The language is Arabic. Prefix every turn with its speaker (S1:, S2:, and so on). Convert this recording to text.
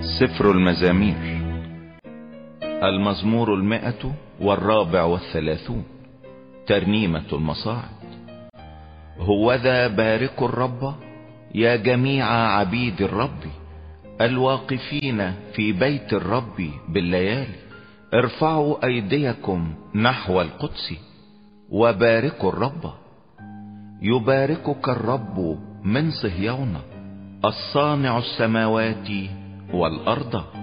S1: سفر المزامير. المزمور 134. ترنيمة المصاعد. هوذا باركوا الرب يا جميع عبيد الرب الواقفين في بيت الرب بالليالي. ارفعوا ايديكم نحو القدس وباركوا الرب. يباركك الرب من صهيون الصانع السماوات والارض.